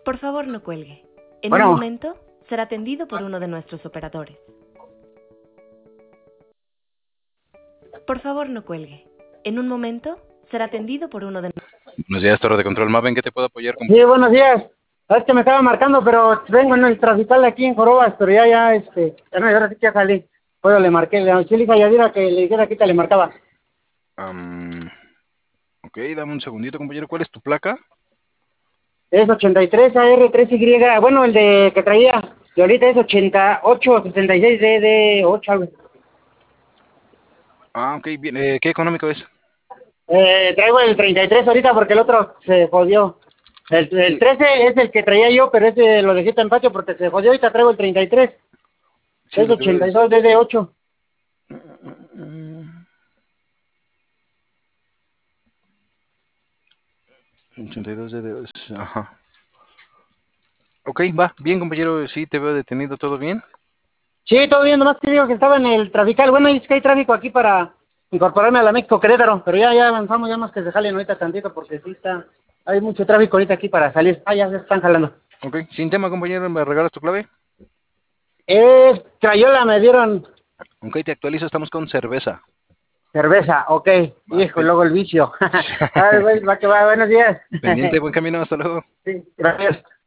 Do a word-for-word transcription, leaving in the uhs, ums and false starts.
Por favor, no cuelgue. En Bueno. un momento será atendido por uno de nuestros operadores. Por favor, no cuelgue. En un momento será atendido por uno de... Buenos días, Torre de Control Maven, ¿qué te puedo apoyar? Con... Sí, buenos días. Es que me estaba marcando, pero vengo en el trafical aquí en Jorobas, pero ya, ya, este, ya no, ahora sí que ya salí. Pues le marqué, le dije a Yadira que le dijera que te le marcaba. Um, ok, dame un segundito, compañero. ¿Cuál es tu placa? Es ochenta y tres A R tres Y, bueno, el de que traía, y ahorita es ochenta y ocho sesenta y seis D D ocho, algo. Ah, ok, bien. Eh, ¿Qué económico es? Eh, traigo el treinta y tres ahorita porque el otro se jodió. El, el Sí. trece es el que traía yo, pero ese lo dejé en patio porque se jodió. Ahorita traigo el treinta y tres. Sí, Es lo que veo ochenta y es... dos D D ocho. ochenta y dos de... Ajá. Ok, va. Bien, compañero. Sí, te veo detenido. ¿Todo bien? Sí, todo bien, nomás que digo que estaba en el trafical. Bueno, es que hay tráfico aquí para incorporarme a la México Querétaro, pero ya, ya avanzamos, ya más que se jalen ahorita tantito porque sí está, hay mucho tráfico ahorita aquí para salir. Ah, ya se están jalando. Ok, sin tema, compañero. ¿Me regalas tu clave? Eh, Crayola me dieron Ok, te actualizo. Estamos con cerveza. cerveza, ok. Va, Hijo, y pen- luego el vicio. Ay, güey, va que va, buenos días. pendiente, buen camino. Hasta luego. Sí, gracias.